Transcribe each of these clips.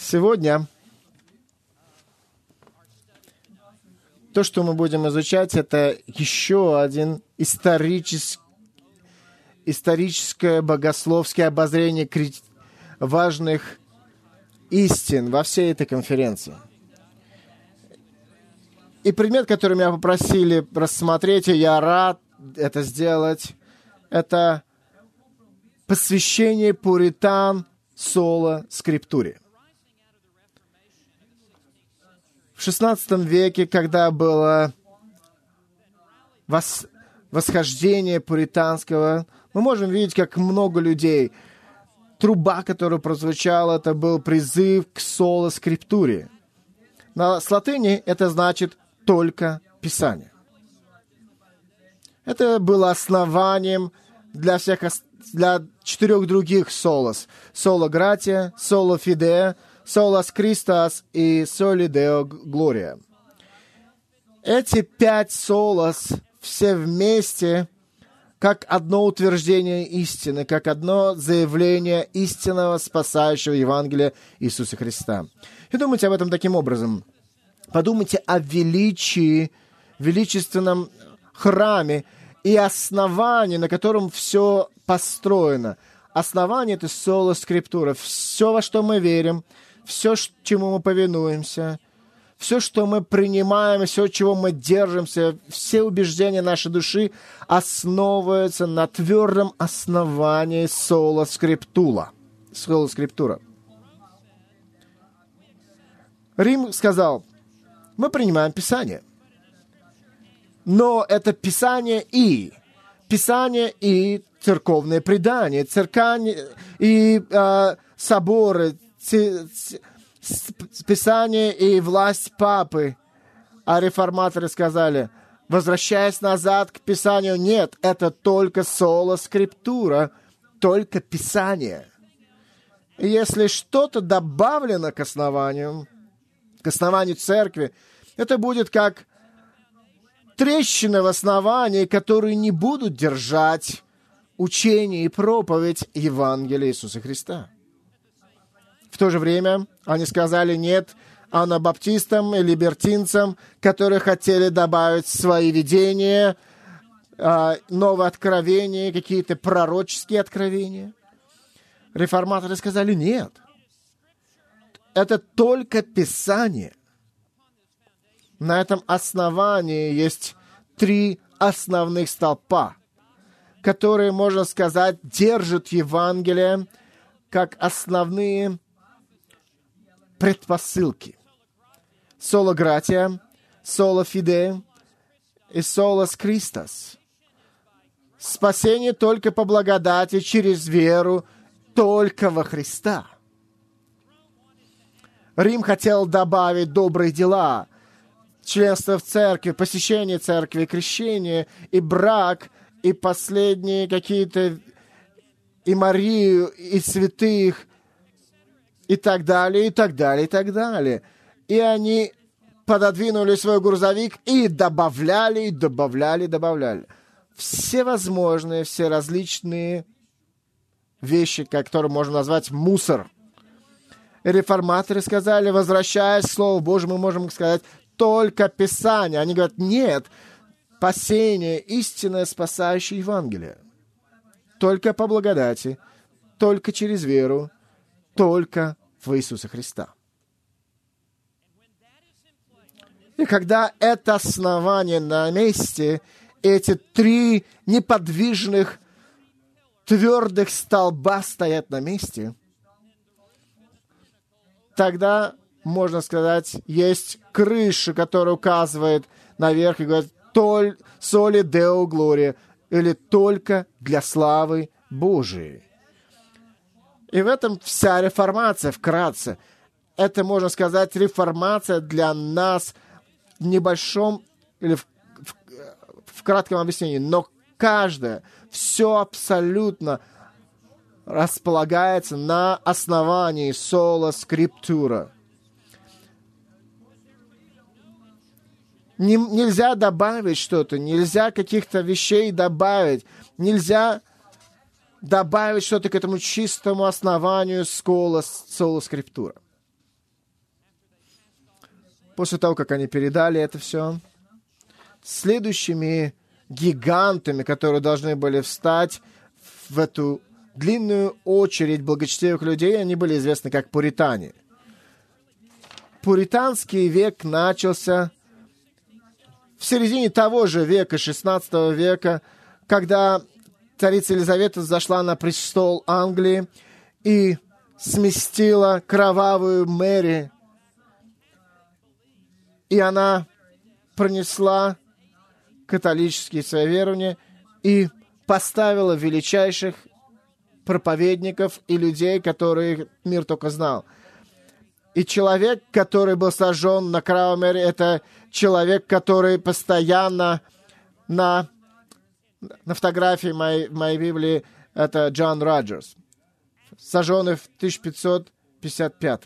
Сегодня то, что мы будем изучать, это еще один историческое богословское обозрение важных истин во всей этой конференции. И предмет, который меня попросили рассмотреть, и я рад это сделать, это посвящение пуритан соло скриптуре. В XVI веке, когда было восхождение пуританского, мы можем видеть, как много людей. Труба, которая прозвучала, это был призыв к соло скриптуре. С латыни это значит «только Писание». Это было основанием для 4 других солос. Соло гратия, соло фидея, солос Христос и соли део глория. Эти 5 солос все вместе как одно утверждение истины, как одно заявление истинного спасающего Евангелия Иисуса Христа. И думайте об этом таким образом. Подумайте о величественном храме и основании, на котором все построено. Основание — это соло скриптура. Все, во что мы верим, все, чему мы повинуемся, все, что мы принимаем, все, чего мы держимся, все убеждения нашей души основываются на твердом основании соло скриптура. Рим сказал: мы принимаем Писание. Но это Писание и церковное предание, и соборы, Писание и власть Папы. А реформаторы сказали, возвращаясь назад к Писанию, нет, это только соло скриптура, только Писание. И если что-то добавлено к основанию церкви, это будет как трещины в основании, которые не будут держать учение и проповедь Евангелия Иисуса Христа. В то же время они сказали нет анабаптистам и либертинцам, которые хотели добавить свои видения, новые откровения, какие-то пророческие откровения. Реформаторы сказали нет. Это только Писание. На этом основании есть 3 основных столпа, которые, можно сказать, держат Евангелие как основные предпосылки. Соло гратия, соло фидея и солос Христос. Спасение только по благодати, через веру, только во Христа. Рим хотел добавить добрые дела, членство в церкви, посещение церкви, крещение, и брак, и последние какие-то, и Марию, и святых, и так далее, и так далее, и так далее. И они пододвинули свой грузовик и добавляли. Все возможные, все различные вещи, которые можно назвать мусор. И реформаторы сказали, возвращаясь к Слову Божьему, мы можем сказать, только Писание. Они говорят, нет, спасение, истинное спасающее Евангелие. Только по благодати, только через веру, только в Иисуса Христа. И когда это основание на месте, эти 3 неподвижных, твердых столба стоят на месте, тогда, можно сказать, есть крыша, которая указывает наверх и говорит «соли део глория», или «только для славы Божией». И в этом вся реформация, вкратце. Это, можно сказать, реформация для нас в небольшом или в кратком объяснении. Но каждое, все абсолютно располагается на основании соло скриптура. Нельзя добавить что-то, нельзя каких-то вещей добавить, нельзя добавить что-то к этому чистому основанию соло скриптура. после того, как они передали это все, следующими гигантами, которые должны были встать в эту длинную очередь благочестивых людей, они были известны как пуритане. Пуританский век начался в середине того же века, XVI века, когда царица Елизавета зашла на престол Англии и сместила кровавую Мэри, и она пронесла католические свои верования и поставила величайших проповедников и людей, которые мир только знал. И человек, который был сожжен на кровавой Мэри, это человек, который постоянно на фотографии в моей Библии, это Джон Роджерс, сожженный в 1555.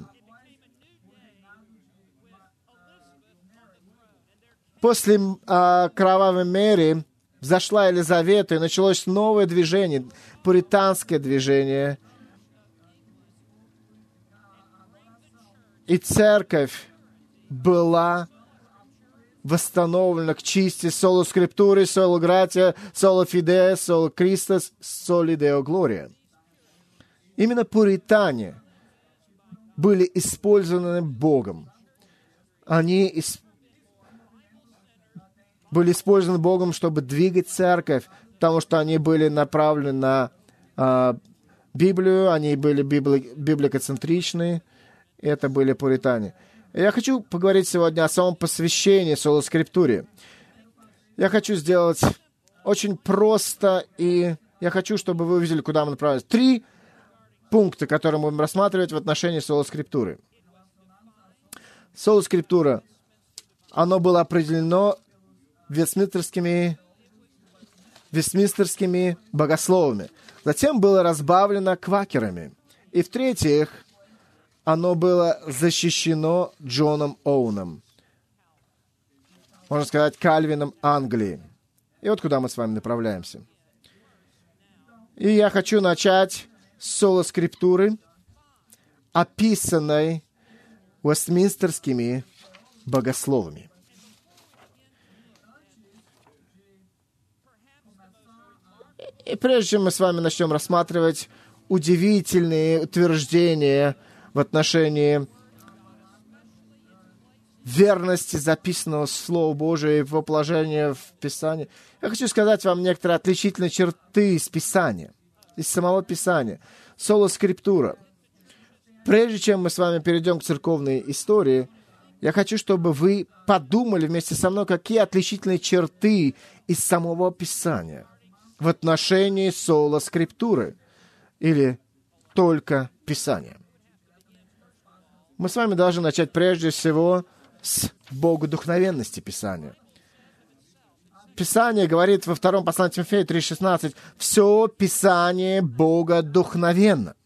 После кровавой Мэри взошла Елизавета, и началось новое движение, пуританское движение. И церковь была восстановлена к чисти соло скриптуре, соло гратия, соло фиде, соло Христос, соли део глория. Именно пуритане были использованы Богом. Они были использованы Богом, чтобы двигать церковь, потому что они были направлены на Библию, они были библикоцентричны, это были пуритане. Я хочу поговорить сегодня о самом посвящении соло скриптуре. Я хочу сделать очень просто, и я хочу, чтобы вы увидели, куда мы направляемся. 3 пункта, которые мы будем рассматривать в отношении соло скриптуры. Соло скриптура, оно было определено вестминстерскими богословами. Затем было разбавлено квакерами. И в-третьих, оно было защищено Джоном Оуэном, можно сказать, Кальвином Англии. И вот куда мы с вами направляемся. И я хочу начать с соло скриптуры, описанной вестминстерскими богословами. И прежде чем мы с вами начнем рассматривать удивительные утверждения в отношении верности записанного Слова Божия и его положения в Писании, я хочу сказать вам некоторые отличительные черты из Писания, из самого Писания. Соло скриптура. Прежде чем мы с вами перейдем к церковной истории, я хочу, чтобы вы подумали вместе со мной, какие отличительные черты из самого Писания в отношении соло скриптуры или только Писания. Мы с вами должны начать прежде всего с богодухновенности Писания. Писание говорит во 2 послании Тимофею 3,16: «Все Писание богодухновенно».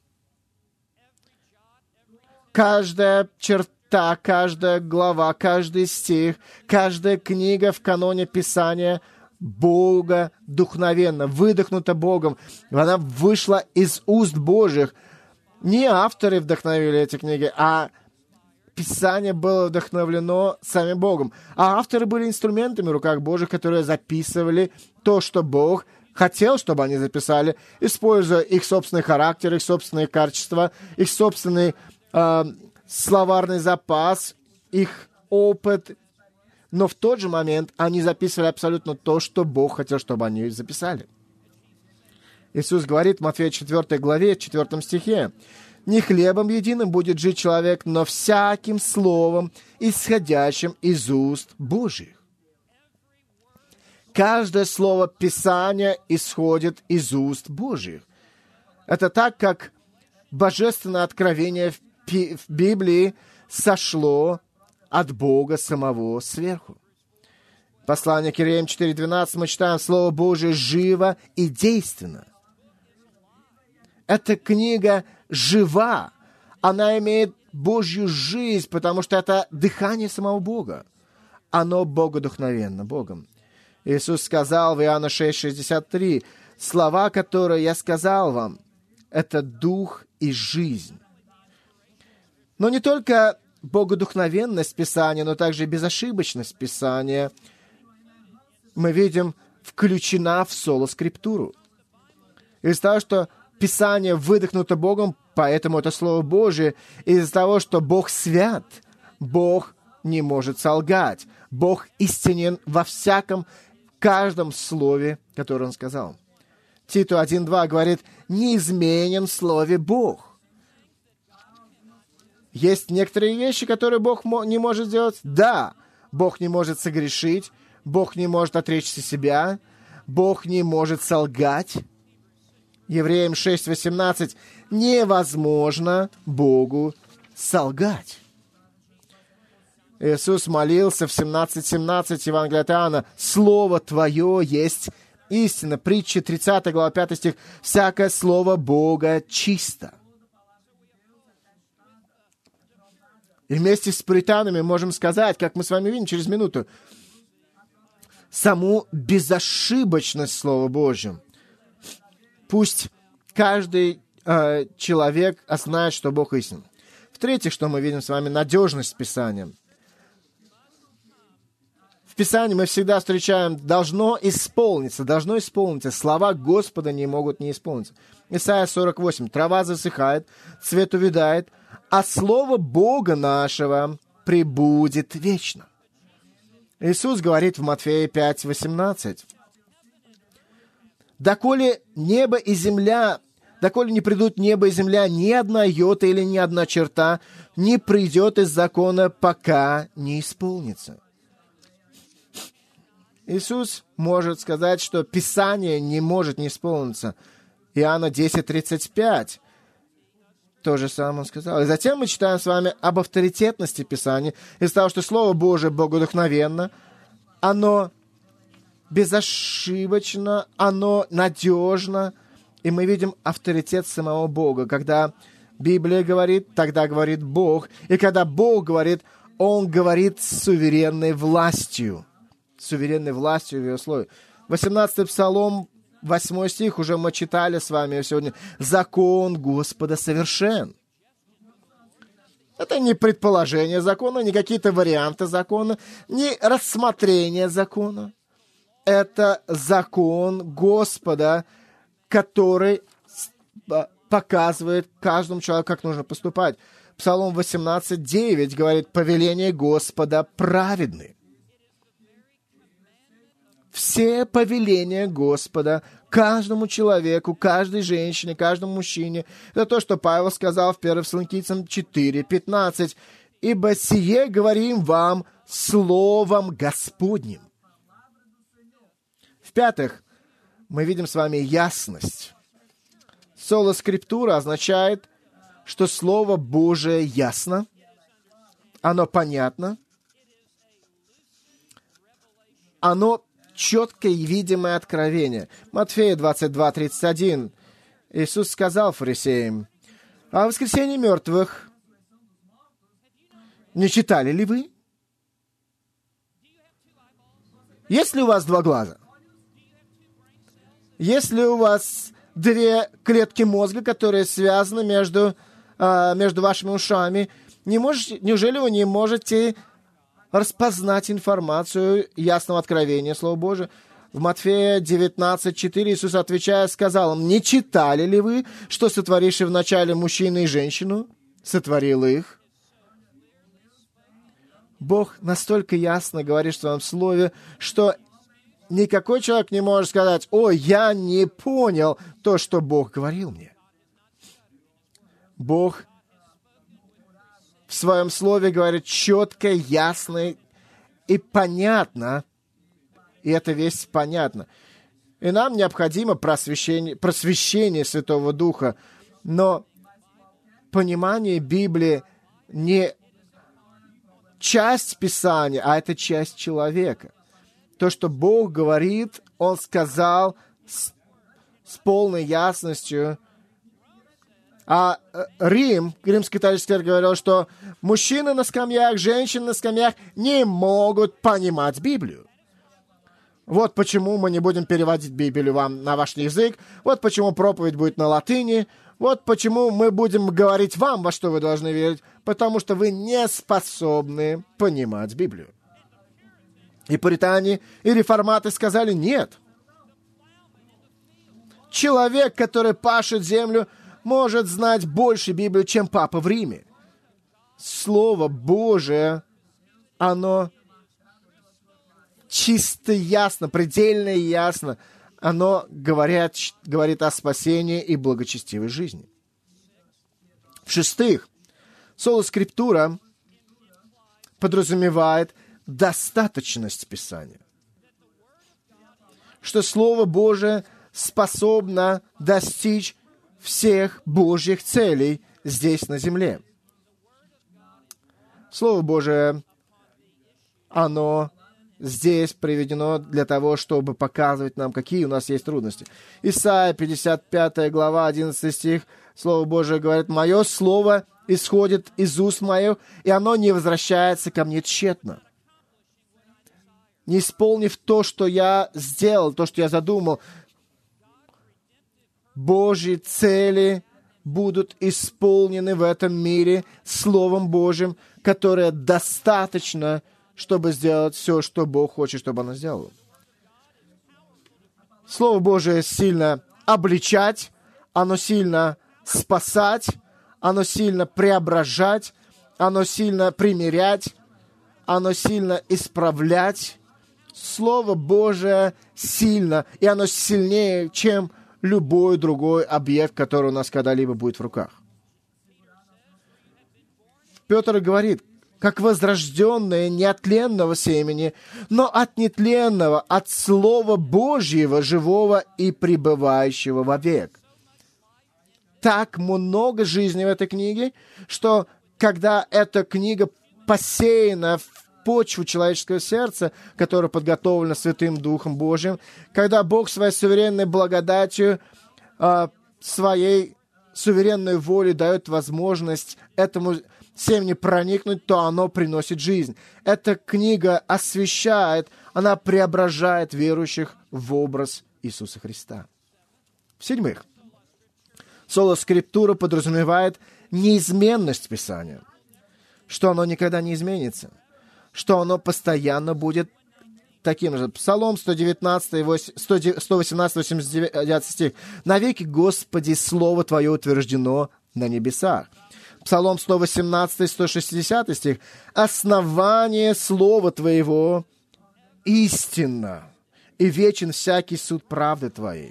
Каждая черта, каждая глава, каждый стих, каждая книга в каноне Писания богодухновенно, выдохнута Богом. Она вышла из уст Божьих. Не авторы вдохновили эти книги, а Писание было вдохновлено самим Богом. А авторы были инструментами в руках Божьих, которые записывали то, что Бог хотел, чтобы они записали, используя их собственный характер, их собственные качества, их собственный словарный запас, их опыт. Но в тот же момент они записывали абсолютно то, что Бог хотел, чтобы они записали. Иисус говорит в Матфея 4 главе, 4 стихе: «Не хлебом единым будет жить человек, но всяким словом, исходящим из уст Божьих». Каждое слово Писания исходит из уст Божьих. Это так, как божественное откровение в Библии сошло от Бога самого сверху. Послание к Евреям 4:12 мы читаем: «Слово Божие живо и действенно». Эта книга жива. Она имеет Божью жизнь, потому что это дыхание самого Бога. Оно богодухновенно Богом. Иисус сказал в Иоанна 6:63: «Слова, которые я сказал вам, это дух и жизнь». Но не только богодухновенность Писания, но также безошибочность Писания мы видим включена в соло-скриптуру. Из-за того, что Писание выдохнуто Богом, поэтому это Слово Божие, из-за того, что Бог свят, Бог не может солгать. Бог истинен во каждом слове, которое Он сказал. Титу 1:2 говорит: «Неизменен в слове Бог». Есть некоторые вещи, которые Бог не может сделать? Да. Бог не может согрешить, Бог не может отречься себя, Бог не может солгать. Евреям 6:18 невозможно Богу солгать. Иисус молился в 17:17 Евангелия от Иоанна: «Слово Твое есть истина». Притча 30 глава 5 стих: «Всякое слово Бога чисто». И вместе с пуританами можем сказать, как мы с вами видим через минуту, саму безошибочность Слова Божьего. Пусть каждый человек знает, что Бог истин. В-третьих, что мы видим с вами, надежность Писания. В Писании мы всегда встречаем «должно исполниться», Слова Господа не могут не исполниться. Исайя 48. «Трава засыхает, цвет увядает, а слово Бога нашего пребудет вечно». Иисус говорит в Матфея 5:18. «Доколе небо и земля, доколе не придут небо и земля, ни одна йота или ни одна черта не придет из закона, пока не исполнится». Иисус может сказать, что Писание не может не исполниться. Иоанна 10:35. То же самое он сказал. И затем мы читаем с вами об авторитетности Писания. Из того, что Слово Божие богодухновенно, оно безошибочно, оно надежно. И мы видим авторитет самого Бога. Когда Библия говорит, тогда говорит Бог. И когда Бог говорит, Он говорит с суверенной властью. Суверенной властью в Его Слове. 18-й Псалом, 8 стих, уже мы читали с вами сегодня. «Закон Господа совершен». Это не предположение закона, не какие-то варианты закона, не рассмотрение закона. Это закон Господа, который показывает каждому человеку, как нужно поступать. Псалом 18:9 говорит: «Повеление Господа праведны». Все повеления Господа каждому человеку, каждой женщине, каждому мужчине. Это то, что Павел сказал в 1 Фессалоникийцам 4:15. «Ибо сие говорим вам словом Господним». В-пятых, мы видим с вами ясность. Соло-скриптура означает, что Слово Божие ясно, оно понятно, оно четкое и видимое откровение. Матфея 22:31. Иисус сказал фарисеям: «О воскресении мертвых не читали ли вы? Есть ли у вас два глаза? Есть ли у вас две клетки мозга, которые связаны между вашими ушами? Неужели вы не можете распознать информацию ясного откровения Слова Божия?» В Матфея 19:4 Иисус, отвечая, сказал им: «Не читали ли вы, что сотворивший вначале мужчину и женщину сотворил их?» Бог настолько ясно говорит в своем Слове, что никакой человек не может сказать: «О, я не понял то, что Бог говорил мне». Бог в своем Слове говорит четко, ясно и понятно, и эта весть понятна. И нам необходимо просвещение Святого Духа, но понимание Библии не часть Писания, а это часть человека. То, что Бог говорит, Он сказал с полной ясностью. А Римский католический церковь говорил, что мужчины на скамьях, женщины на скамьях не могут понимать Библию. Вот почему мы не будем переводить Библию вам на ваш язык, вот почему проповедь будет на латыни, Вот почему мы будем говорить вам, во что вы должны верить, потому что вы не способны понимать Библию. И пуритане, и реформаты сказали нет. Человек, который пашет землю, может знать больше Библию, чем папа в Риме. Слово Божие, оно чисто ясно, предельно ясно. Оно говорит о спасении и благочестивой жизни. В-шестых, соло скриптура подразумевает достаточность Писания. Что Слово Божие способно достичь всех Божьих целей здесь, на земле. Слово Божие, оно здесь приведено для того, чтобы показывать нам, какие у нас есть трудности. Исайя, 55 глава, 11 стих, Слово Божие говорит: «Мое слово исходит из уст моих, и оно не возвращается ко мне тщетно». Не исполнив то, что я сделал, то, что я задумал, Божьи цели будут исполнены в этом мире Словом Божьим, которое достаточно, чтобы сделать все, что Бог хочет, чтобы оно сделало. Слово Божие сильно обличать, оно сильно спасать, оно сильно преображать, оно сильно примирять, оно сильно исправлять. Слово Божие сильно, и оно сильнее, чем любой другой объект, который у нас когда-либо будет в руках. Петр говорит: как возрожденное не от тленного семени, но от нетленного, от Слова Божьего, живого и пребывающего вовек. Так много жизни в этой книге, что когда эта книга посеяна в почву человеческого сердца, которая подготовлена Святым Духом Божьим, когда Бог своей суверенной благодатью, своей суверенной волей дает возможность этому семени проникнуть, то оно приносит жизнь. Эта книга освящает, она преображает верующих в образ Иисуса Христа. В-седьмых, соло скриптура подразумевает неизменность Писания, что оно никогда не изменится, что оно постоянно будет таким же. Псалом 119, 118, 89 стих. «Навеки, Господи, Слово Твое утверждено на небесах». Псалом 118, 160 стих. «Основание Слова Твоего истинно, и вечен всякий суд правды Твоей».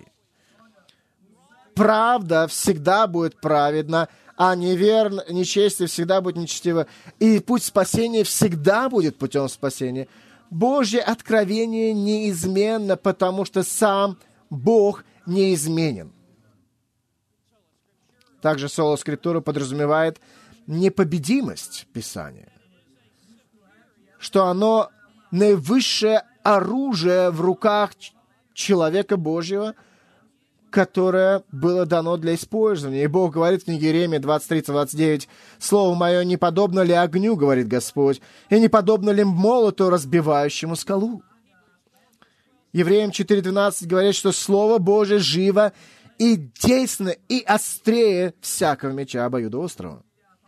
Правда всегда будет праведна, а нечестие всегда будет нечестиво. И путь спасения всегда будет путем спасения. Божье откровение неизменно, потому что сам Бог неизменен. Также соло скриптура подразумевает непобедимость Писания, что оно наивысшее оружие в руках человека Божьего, которое было дано для использования. И Бог говорит в книге Иеремии 23-29: «Слово мое не подобно ли огню, говорит Господь, и не подобно ли молоту, разбивающему скалу?» Евреям 4:12 говорит, что Слово Божие живо и действенно, и острее всякого меча обоюдоострого.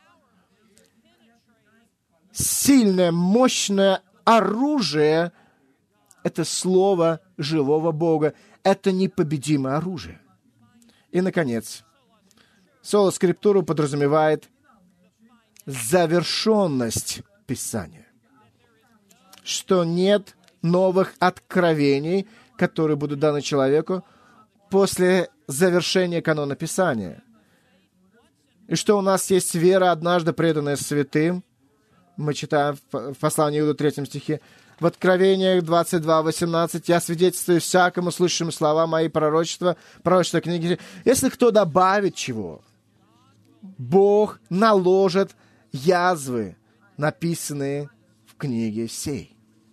Сильное, мощное оружие — это Слово живого Бога. Это непобедимое оружие. И, наконец, соло скриптура подразумевает завершенность Писания, что нет новых откровений, которые будут даны человеку после завершения канона Писания. И что у нас есть вера, однажды преданная святым. Мы читаем в послании Иуды 3 стихе: в Откровениях 22:18: «Я свидетельствую всякому слышащему слова мои пророчества книги. Если кто добавит чего, Бог наложит язвы, написанные в книге сей».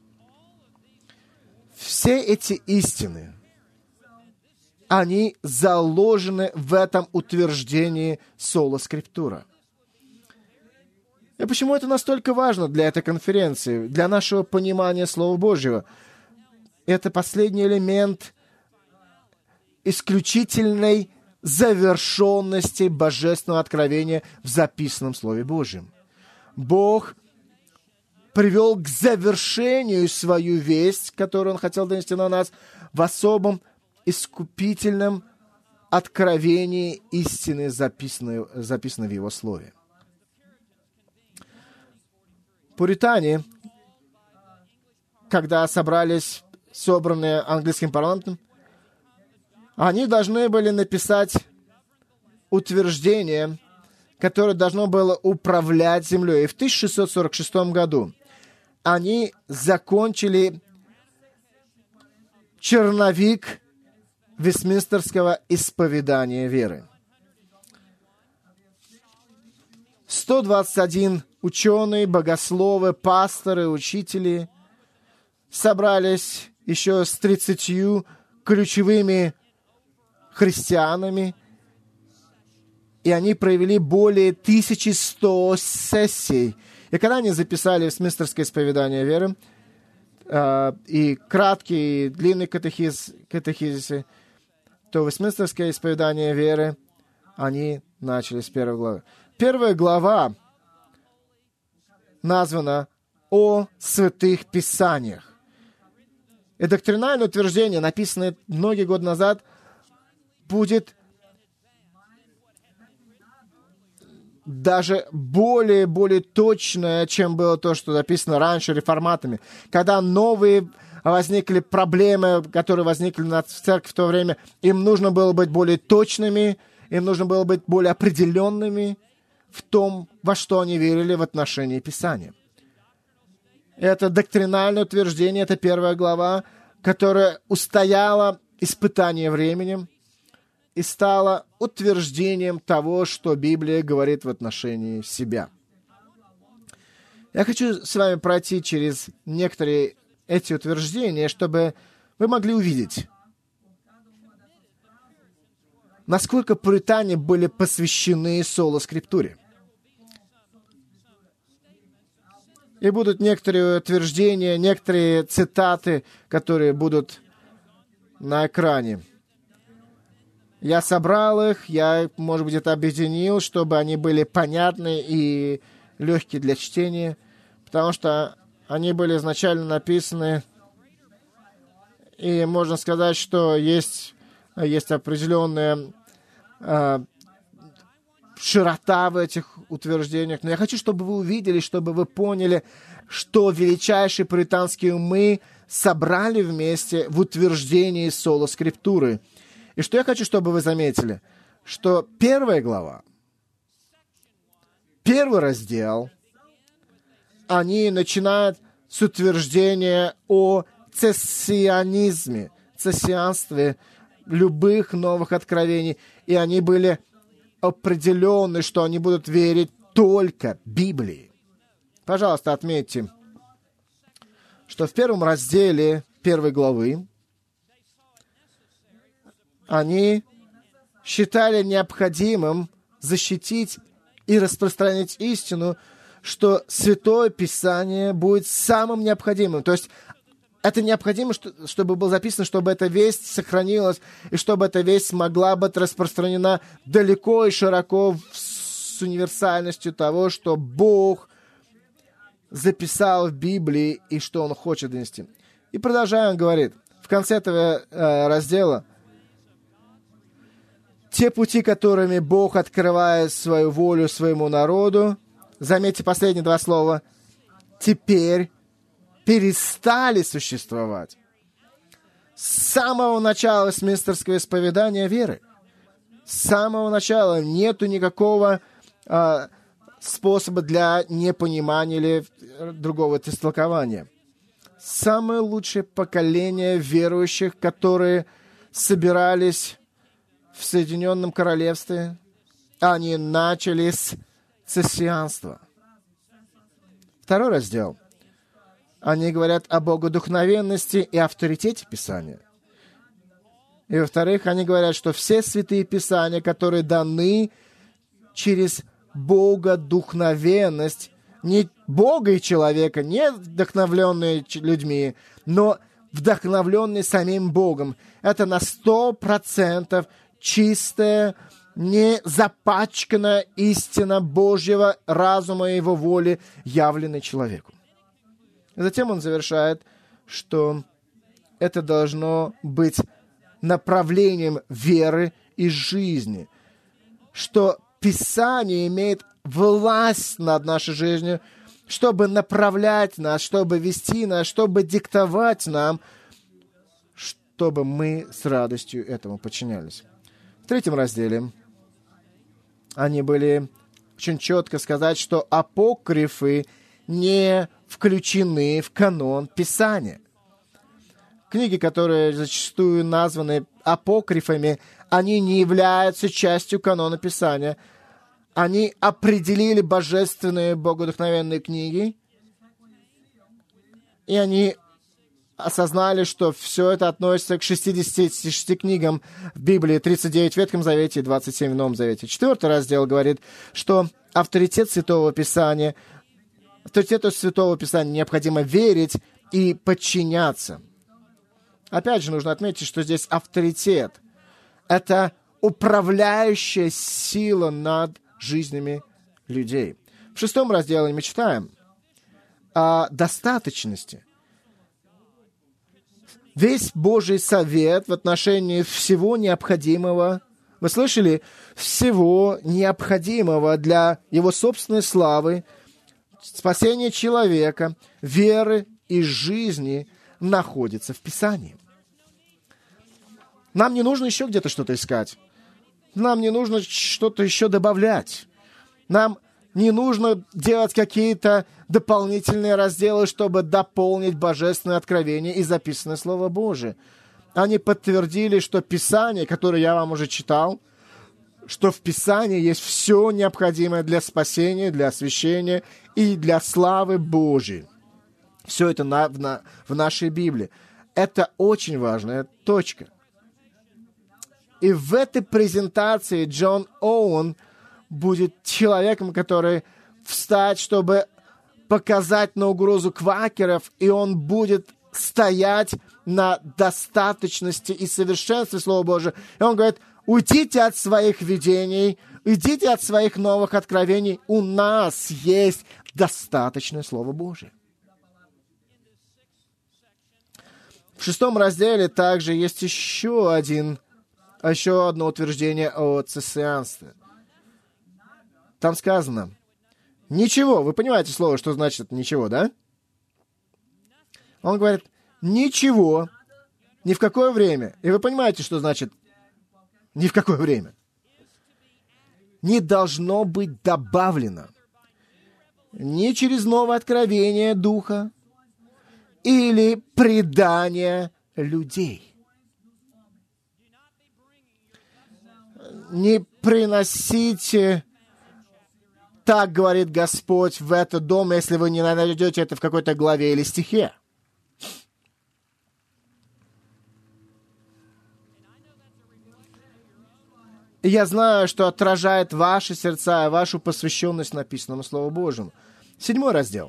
Все эти истины, они заложены в этом утверждении соло скриптура. И почему это настолько важно для этой конференции, для нашего понимания Слова Божьего? Это последний элемент исключительной завершенности божественного откровения в записанном Слове Божьем. Бог привел к завершению свою весть, которую Он хотел донести на нас, в особом искупительном откровении истины, записанной в Его Слове. Пуритане, когда собранные английским парламентом, они должны были написать утверждение, которое должно было управлять землей. И в 1646 году они закончили черновик Вестминстерского исповедания веры. 121 ученые, богословы, пасторы, учители собрались еще с 30 ключевыми христианами, и они провели более 1100 сессий. И когда они записали Вестминстерское исповедание веры, и краткий, и длинный катехизисы, то Вестминстерское исповедание веры они начали с первой главы. Первая глава названа «О святых писаниях». И доктринальное утверждение, написанное многие годы назад, будет даже более точное, чем было то, что написано раньше реформатами. Когда новые возникли проблемы, которые возникли в церкви в то время, им нужно было быть более точными, им нужно было быть более определенными в том, во что они верили в отношении Писания. Это доктринальное утверждение, это первая глава, которая устояла испытание временем и стала утверждением того, что Библия говорит в отношении себя. Я хочу с вами пройти через некоторые эти утверждения, чтобы вы могли увидеть, насколько пуритане были посвящены соло-скриптуре. И будут некоторые утверждения, некоторые цитаты, которые будут на экране. Я собрал их, я, может быть, это объединил, чтобы они были понятны и легкие для чтения, потому что они были изначально написаны, и можно сказать, что есть определенная широта в этих утверждениях. Но я хочу, чтобы вы увидели, чтобы вы поняли, что величайшие пуританские умы собрали вместе в утверждении соло-скриптуры. И что я хочу, чтобы вы заметили, что первая глава, первый раздел, они начинают с утверждения о цессионизме, цессианстве любых новых откровений, и они были определенны, что они будут верить только Библии. Пожалуйста, отметьте, что в первом разделе первой главы они считали необходимым защитить и распространять истину, что Святое Писание будет самым необходимым. То есть это необходимо, чтобы было записано, чтобы эта весть сохранилась, и чтобы эта весть могла быть распространена далеко и широко с универсальностью того, что Бог записал в Библии и что Он хочет донести. И продолжая, он говорит, в конце этого раздела, те пути, которыми Бог открывает свою волю своему народу, заметьте последние два слова, теперь перестали существовать. С самого начала Вестминстерского исповедания веры, с самого начала нету никакого способа для непонимания или другого истолкования. Самое лучшее поколение верующих, которые собирались в Соединенном Королевстве, они начали с цессианства. Второй раздел. Они говорят о богодухновенности и авторитете Писания. И, во-вторых, они говорят, что все святые Писания, которые даны через богодухновенность, не Бога и человека, не вдохновленные людьми, но вдохновленные самим Богом. Это на 100% чистая, не запачканная истина Божьего разума и Его воли, явленной человеку. Затем он завершает, что это должно быть направлением веры и жизни, что Писание имеет власть над нашей жизнью, чтобы направлять нас, чтобы вести нас, чтобы диктовать нам, чтобы мы с радостью этому подчинялись. В 3 разделе они были очень четко сказать, что апокрифы не включены в канон Писания. Книги, которые зачастую названы апокрифами, они не являются частью канона Писания. Они определили божественные богодухновенные книги, и они осознали, что все это относится к 66 книгам в Библии, 39 в Ветхом Завете и 27 в Новом Завете. 4 раздел говорит, что авторитету Святого Писания необходимо верить и подчиняться. Опять же, нужно отметить, что здесь авторитет — это управляющая сила над жизнями людей. В 6 разделе мы читаем о достаточности. Весь Божий совет в отношении всего необходимого, вы слышали, всего необходимого для его собственной славы, спасения человека, веры и жизни находится в Писании. Нам не нужно еще где-то что-то искать. Нам не нужно что-то еще добавлять. Нам не нужно делать какие-то дополнительные разделы, чтобы дополнить божественное откровение и записанное Слово Божие. Они подтвердили, что Писание, которое я вам уже читал, что в Писании есть все необходимое для спасения, для освящения и для славы Божией. Все это в нашей Библии. Это очень важная точка. И в этой презентации Джон Оуэн будет человеком, который встать, чтобы показать на угрозу квакеров, и он будет стоять на достаточности и совершенстве Слова Божия. И он говорит: уйдите от своих видений, уйдите от своих новых откровений. У нас есть достаточное Слово Божие. В 6 разделе также есть еще одно утверждение о цессианстве. Там сказано: ничего. Вы понимаете слово, что значит ничего, да? Он говорит: ничего, ни в какое время. И вы понимаете, что значит ни в какое время. Не должно быть добавлено ни через новое откровение Духа или предание людей. Не приносите, так говорит Господь, в этот дом, если вы не найдете это в какой-то главе или стихе. И я знаю, что отражает ваши сердца и вашу посвященность написанному Слову Божьему. 7 раздел.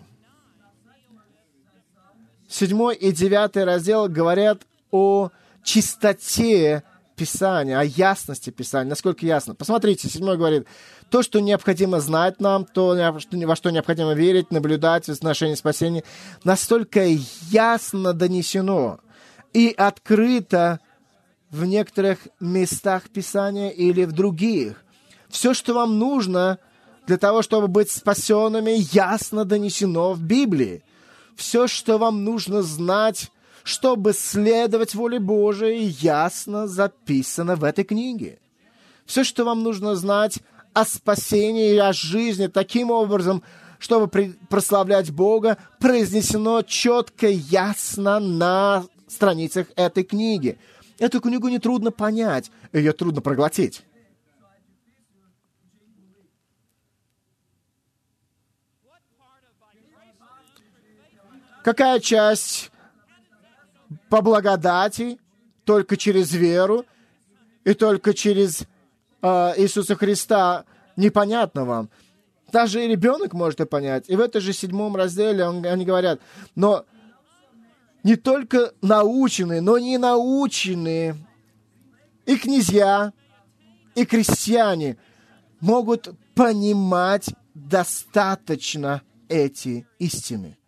7 и 9 раздел говорят о чистоте Писания, о ясности Писания, насколько ясно. Посмотрите, 7 говорит: то, что необходимо знать нам, то, во что необходимо верить, наблюдать в отношении спасения, настолько ясно донесено и открыто в некоторых местах Писания или в других. Все, что вам нужно для того, чтобы быть спасенными, ясно донесено в Библии. Все, что вам нужно знать, чтобы следовать воле Божией, ясно записано в этой книге. Все, что вам нужно знать о спасении и о жизни таким образом, чтобы прославлять Бога, произнесено четко, ясно на страницах этой книги. Эту книгу нетрудно понять, ее трудно проглотить. Какая часть по благодати, только через веру и только через Иисуса Христа непонятно вам? Даже и ребенок может это понять. И в этом же 7 разделе они говорят: но не только наученные, но не наученные, и князья, и крестьяне могут понимать достаточно эти истины.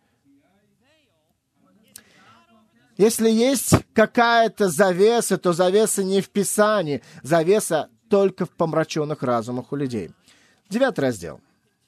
Если есть какая-то завеса, то завеса не в Писании, завеса только в помраченных разумах у людей. 9 раздел.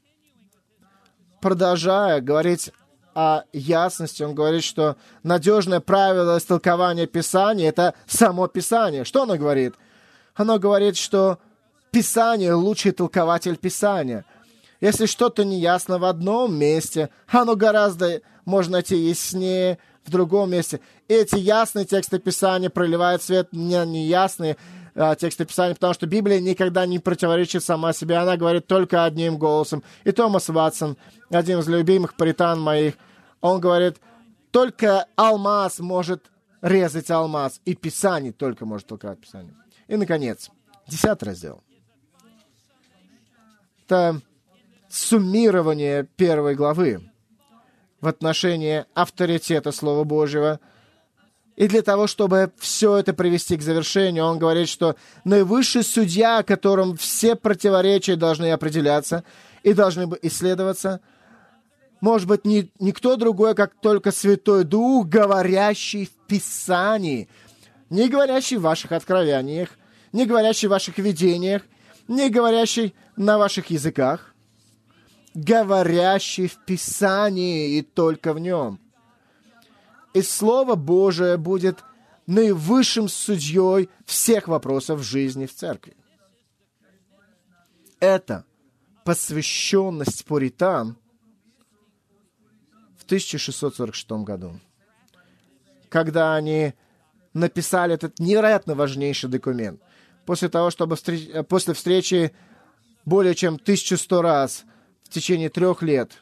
Продолжая говорить о ясности, он говорит, что надежное правило истолкования Писания — это само Писание. Что оно говорит? Оно говорит, что Писание — лучший толкователь Писания. Если что-то неясно в одном месте, оно гораздо можно найти яснее в другом месте. Эти ясные тексты Писания проливают свет на неясные тексты Писания, потому что Библия никогда не противоречит сама себе. Она говорит только одним голосом. И Томас Ватсон, один из любимых пуритан моих, он говорит, только алмаз может резать алмаз, и Писание только может толковать Писание. И, наконец, 10 раздел. Это суммирование 1 главы в отношении авторитета Слова Божьего. И для того, чтобы все это привести к завершению, он говорит, что наивысший судья, которым все противоречия должны определяться и должны исследоваться, может быть, никто другой, как только Святой Дух, говорящий в Писании, не говорящий в ваших откровениях, не говорящий в ваших видениях, не говорящий на ваших языках, говорящий в Писании и только в нем. И Слово Божие будет наивысшим судьей всех вопросов в жизни в церкви. Это посвященность пуритан в 1646 году, когда они написали этот невероятно важнейший документ. После того, чтобы после встречи более чем 1100 раз в течение 3 лет,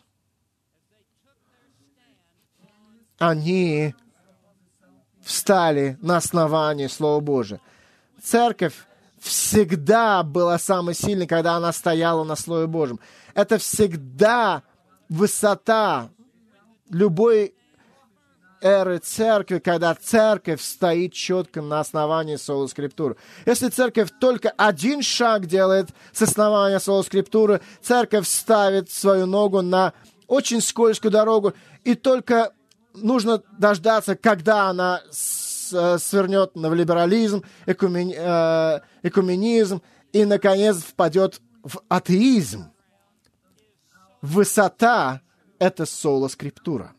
они встали на основании Слова Божия. Церковь всегда была самой сильной, когда она стояла на Слове Божьем. Это всегда высота любой эры церкви, когда церковь стоит четко на основании Сола Скриптуры. Если церковь только один шаг делает с основания Сола Скриптуры, церковь ставит свою ногу на очень скользкую дорогу, и только нужно дождаться, когда она свернет в либерализм, экуменизм и, наконец, впадет в атеизм. Высота — это Сола Скриптура.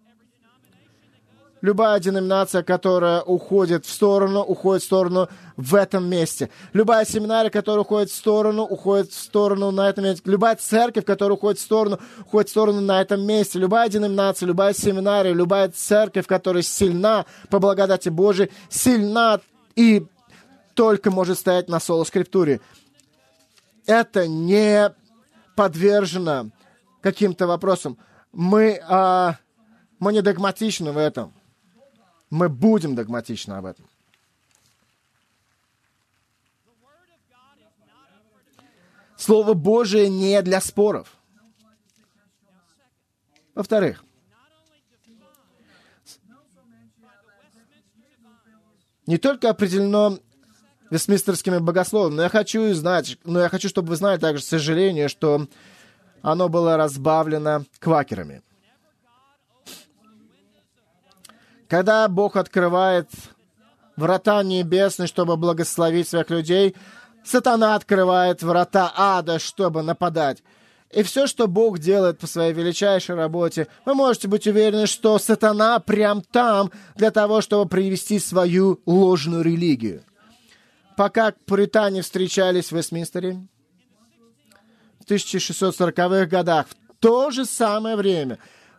Любая деноминация, которая уходит в сторону в этом месте. Любая семинария, которая уходит в сторону на этом месте. Любая церковь, которая уходит в сторону на этом месте. Любая деноминация, любая семинария, любая церковь, которая сильна по благодати Божией, сильна и только может стоять на Соло Скриптуре. Это не подвержено каким-то вопросам. Мы не догматичны в этом. Мы будем догматичны об этом. Слово Божие не для споров. Во-вторых, не только определено вестминстерскими богословами, но я хочу, чтобы вы знали также, к сожалению, что оно было разбавлено квакерами. Когда Бог открывает врата небесные, чтобы благословить своих людей, сатана открывает врата ада, чтобы нападать. И все, что Бог делает по своей величайшей работе, вы можете быть уверены, что сатана прям там для того, чтобы привести свою ложную религию. Пока пуритане встречались в Вестминстере в 1640-х годах, в то же самое время,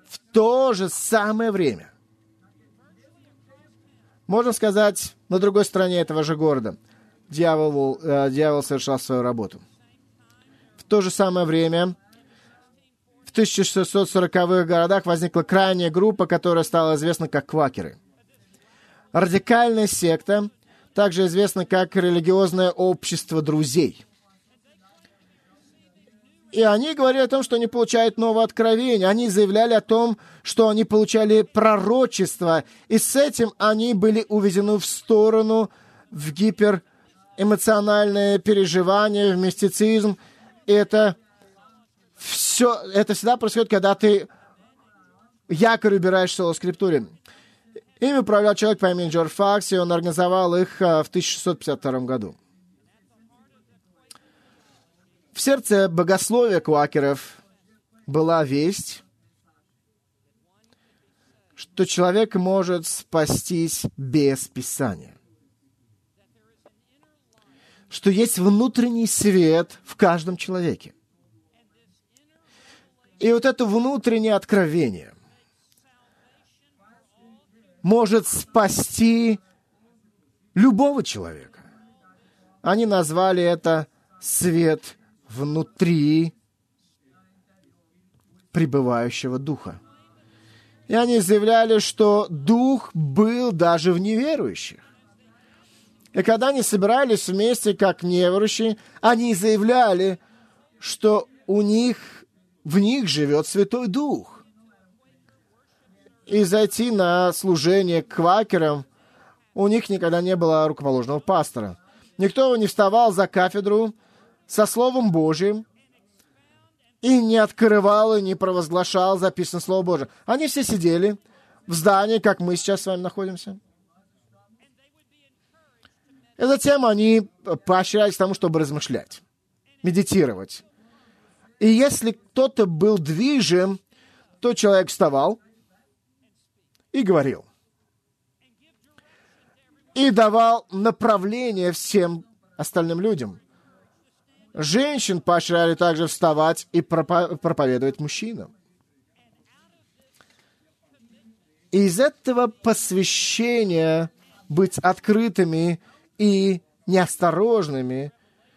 можно сказать, на другой стороне этого же города дьявол совершал свою работу. В то же самое время в 1640-х годах возникла крайняя группа, которая стала известна как квакеры. Радикальная секта, также известна как религиозное общество друзей. И они говорили о том, что они получают новое откровение. Они заявляли о том, что они получали пророчество. И с этим они были уведены в сторону, в эмоциональные переживания, в мистицизм. Это всегда происходит, когда ты якорь убираешь в соло-скриптуре. Ими управлял человек по имени Джордж Факс, и он организовал их в 1652 году. В сердце богословия квакеров была весть, что человек может спастись без Писания. Что есть внутренний свет в каждом человеке. И вот это внутреннее откровение может спасти любого человека. Они назвали это свет внутри пребывающего Духа. И они заявляли, что Дух был даже в неверующих. И когда они собирались вместе как неверующие, они заявляли, что в них живет Святой Дух. И зайти на служение к квакерам, у них никогда не было рукоположного пастора. Никто не вставал за кафедру со Словом Божьим и не открывал и не провозглашал записанное Слово Божие. Они все сидели в здании, как мы сейчас с вами находимся. И затем они поощрялись к тому, чтобы размышлять, медитировать. И если кто-то был движим, то человек вставал и говорил. И давал направление всем остальным людям. Женщин поощряли также вставать и проповедовать мужчинам. И из этого посвящения быть открытыми и неосторожными,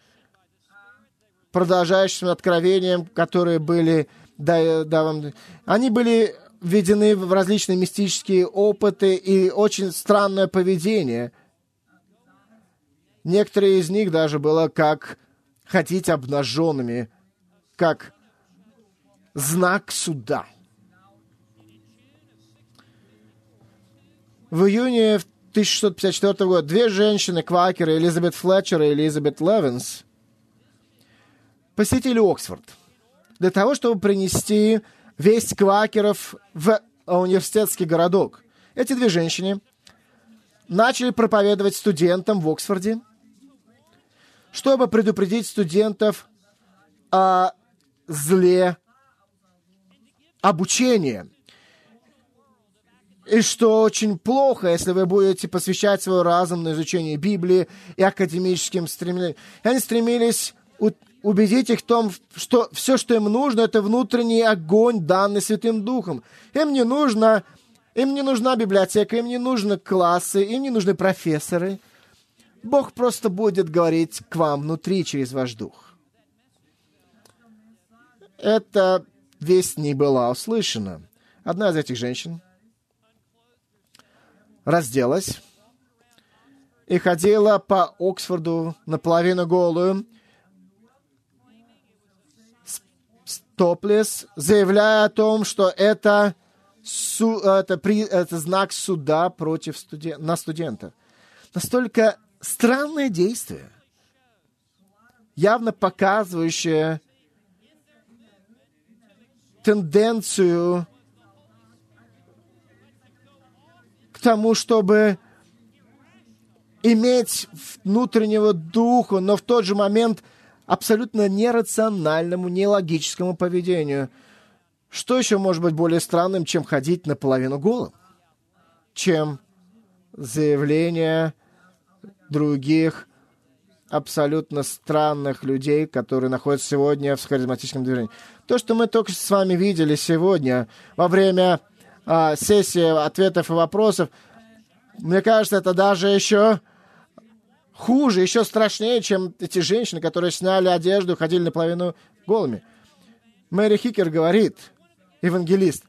продолжающим откровением, которые были, они были введены в различные мистические опыты и очень странное поведение. Некоторые из них даже было как ходить обнаженными, как знак суда. В июне 1654 года две женщины-квакеры, Элизабет Флетчер и Элизабет Левинс, посетили Оксфорд для того, чтобы принести весть квакеров в университетский городок. Эти две женщины начали проповедовать студентам в Оксфорде, чтобы предупредить студентов о зле обучения. И что очень плохо, если вы будете посвящать свой разум на изучение Библии и академическим стремлениям. И они стремились убедить их в том, что все, что им нужно, это внутренний огонь, данный Святым Духом. Им не нужна библиотека, им не нужны классы, им не нужны профессоры. Бог просто будет говорить к вам внутри через ваш Дух. Эта весть не была услышана. Одна из этих женщин разделась и ходила по Оксфорду наполовину голую, топлес, заявляя о том, что это знак суда против на студентов. Настолько странное действие, явно показывающее тенденцию к тому, чтобы иметь внутреннего духа, но в тот же момент абсолютно нерациональному, нелогическому поведению. Что еще может быть более странным, чем ходить наполовину голым? Чем заявление других абсолютно странных людей, которые находятся сегодня в харизматическом движении. То, что мы только с вами видели сегодня во время сессии ответов и вопросов, мне кажется, это даже еще хуже, еще страшнее, чем эти женщины, которые сняли одежду и ходили наполовину голыми. Мэри Хикер говорит, евангелист,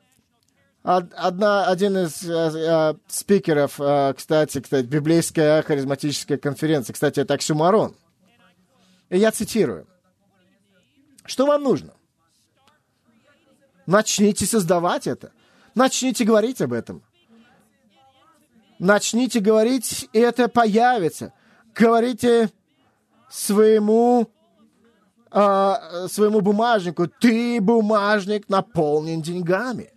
один из спикеров, кстати, библейская харизматическая конференция, кстати, это оксюморон. И я цитирую. Что вам нужно? Начните создавать это. Начните говорить об этом. Начните говорить, и это появится. Говорите своему бумажнику: ты, бумажник, наполнен деньгами.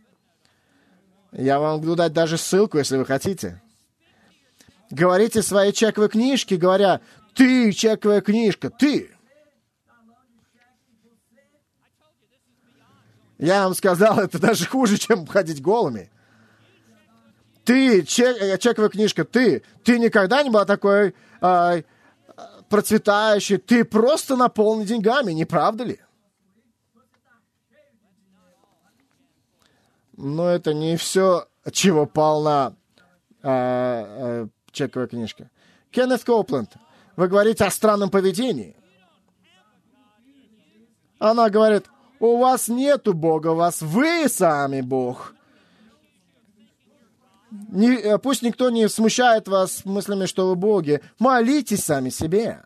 Я вам буду дать даже ссылку, если вы хотите. Говорите своей чековой книжке, говоря: ты, чековая книжка, ты. Я вам сказал, это даже хуже, чем ходить голыми. Ты, чековая книжка, ты никогда не была такой процветающей, ты просто наполнен деньгами, не правда ли? Но это не все, чего полна чековая книжка. Кеннет Коупленд, вы говорите о странном поведении. Она говорит: у вас нету Бога, у вас вы сами Бог. Пусть никто не смущает вас мыслями, что вы боги. Молитесь сами себе.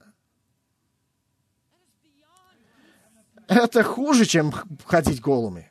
Это хуже, чем ходить голыми.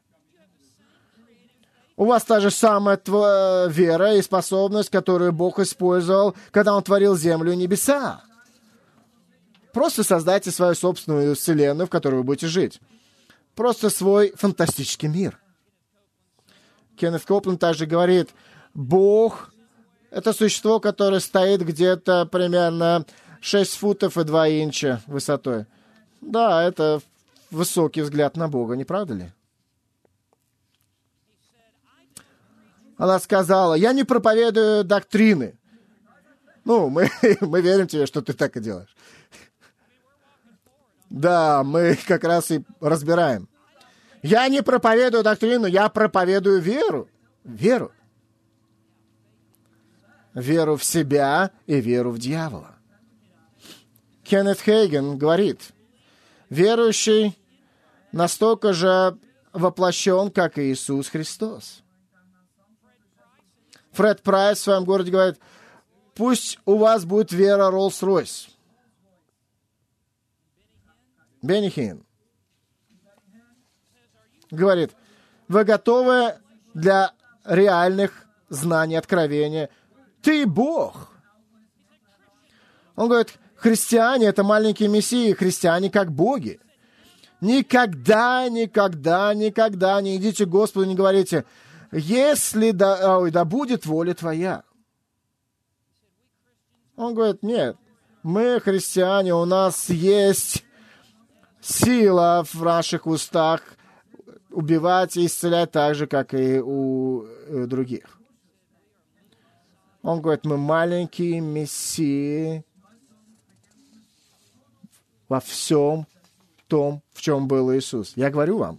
У вас та же самая вера и способность, которую Бог использовал, когда Он творил землю и небеса. Просто создайте свою собственную вселенную, в которой вы будете жить. Просто свой фантастический мир. Кеннет Коупленд также говорит: Бог — это существо, которое стоит где-то примерно 6 футов и 2 инча высотой. Да, это высокий взгляд на Бога, не правда ли? Она сказала: я не проповедую доктрины. Мы верим тебе, что ты так и делаешь. Да, мы как раз и разбираем. Я не проповедую доктрину, я проповедую веру. Веру. Веру в себя и веру в дьявола. Кеннет Хейген говорит: верующий настолько же воплощен, как и Иисус Христос. Фред Прайс в своем городе говорит: пусть у вас будет вера Роллс-Ройс. Бенни Хин говорит: вы готовы для реальных знаний, откровения? Ты Бог. Он говорит: христиане — это маленькие мессии, христиане как боги. Никогда не идите к Господу, не говорите: если да будет воля твоя. Он говорит: нет, мы, христиане, у нас есть сила в наших устах убивать и исцелять так же, как и у других. Он говорит: мы маленькие мессии во всем том, в чем был Иисус. Я говорю вам,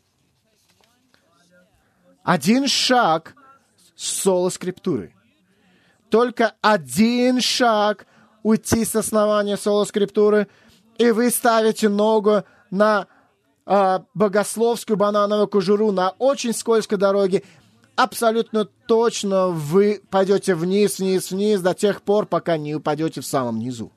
один шаг соло скриптуры. Только один шаг уйти с основания соло скриптуры, и вы ставите ногу на богословскую банановую кожуру на очень скользкой дороге. Абсолютно точно вы пойдете вниз до тех пор, пока не упадете в самом низу.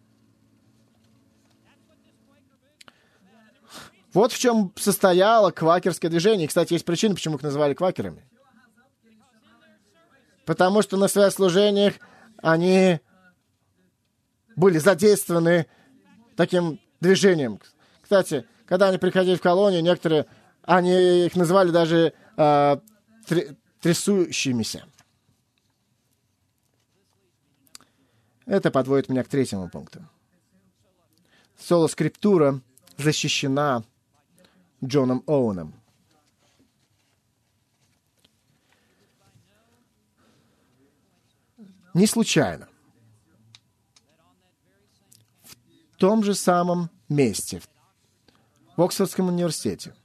Вот в чем состояло квакерское движение. И, кстати, есть причина, почему их называли квакерами. Потому что на своих служениях они были задействованы таким движением. Кстати, когда они приходили в колонию, некоторые, они их называли даже трясущимися. Это подводит меня к третьему пункту. Соло-скриптура защищена Джоном Оуэном. Не случайно. В том же самом месте, в Оксфордском университете,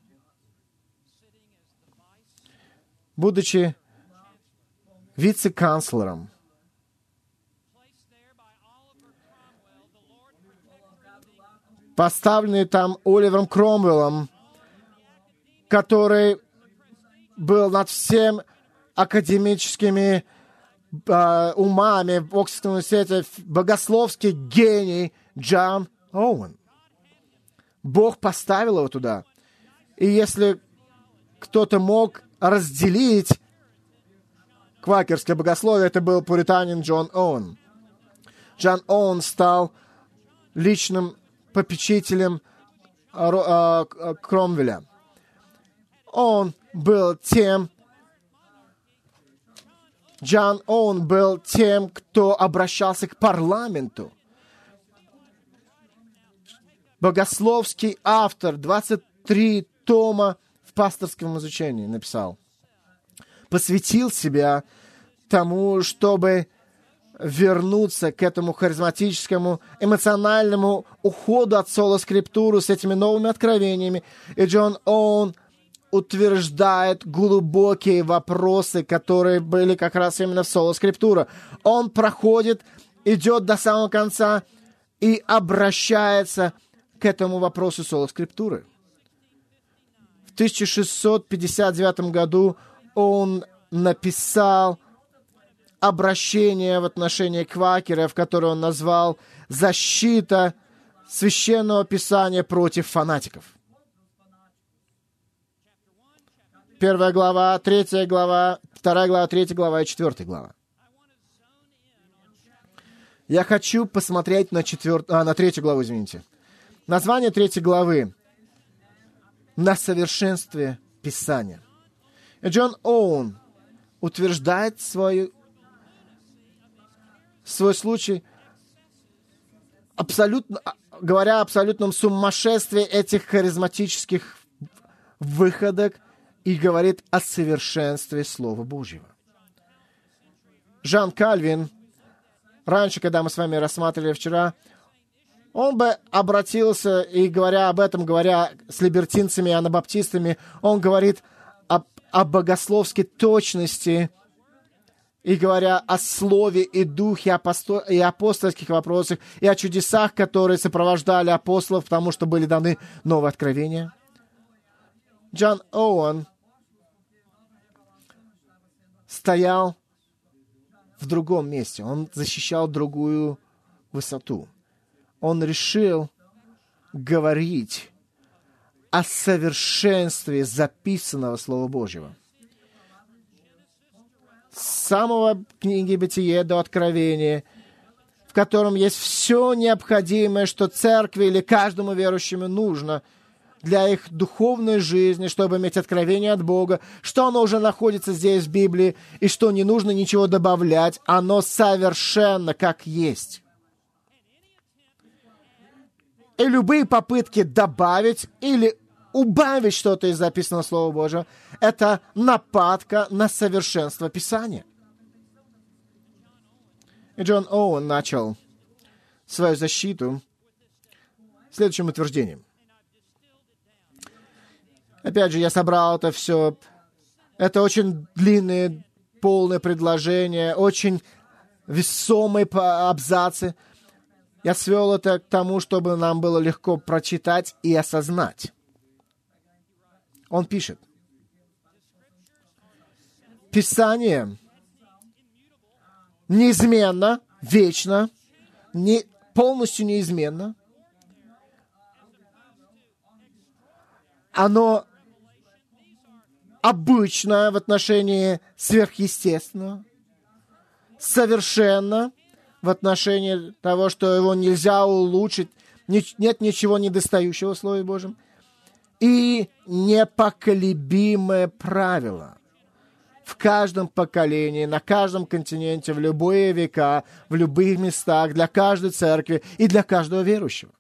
будучи вице-канцлером, поставленный там Оливером Кромвеллом, который был над всем академическими умами в Оксфордском университете, богословский гений Джон Оуэн. Бог поставил его туда. И если кто-то мог разделить квакерское богословие, это был пуританин Джон Оуэн. Джон Оуэн стал личным попечителем Кромвеля. Джон Оуэн был тем, кто обращался к парламенту. Богословский автор, 23 тома в пасторском изучении написал. Посвятил себя тому, чтобы вернуться к этому харизматическому, эмоциональному уходу от соло-скриптуры с этими новыми откровениями. И Джон Оуэн утверждает глубокие вопросы, которые были как раз именно в соло-скриптура. Он проходит, идет до самого конца и обращается к этому вопросу соло-скриптуры. В 1659 году он написал обращение в отношении квакеров, которое он назвал «Защита священного писания против фанатиков». 1 глава, 3 глава, 2 глава, 3 глава и 4 глава. Я хочу посмотреть на 3 главу, извините. Название 3 главы «На совершенстве Писания». И Джон Оуэн утверждает свой случай, говоря о абсолютном сумасшествии этих харизматических выходок, и говорит о совершенстве Слова Божьего. Жан Кальвин, раньше, когда мы с вами рассматривали вчера, он бы обратился, и говоря об этом, говоря с либертинцами и анабаптистами, он говорит о богословской точности, и говоря о слове и духе и апостольских вопросах, и о чудесах, которые сопровождали апостолов, потому что были даны новые откровения. Джон Оуэн стоял в другом месте. Он защищал другую высоту. Он решил говорить о совершенстве записанного Слова Божьего. С самого книги Бытие до Откровения, в котором есть все необходимое, что церкви или каждому верующему нужно для их духовной жизни, чтобы иметь откровение от Бога, что оно уже находится здесь в Библии, и что не нужно ничего добавлять, оно совершенно как есть. И любые попытки добавить или убавить что-то из записанного Слова Божьего — это нападка на совершенство Писания. И Джон Оуэн начал свою защиту следующим утверждением. Опять же, я собрал это все. Это очень длинные, полные предложения, очень весомые абзацы. Я свел это к тому, чтобы нам было легко прочитать и осознать. Он пишет: Писание неизменно, вечно, полностью неизменно. Оно обычное в отношении сверхъестественного, совершенно в отношении того, что его нельзя улучшить, нет ничего недостающего в Слове Божьем, и непоколебимое правило в каждом поколении, на каждом континенте, в любые века, в любых местах, для каждой церкви и для каждого верующего.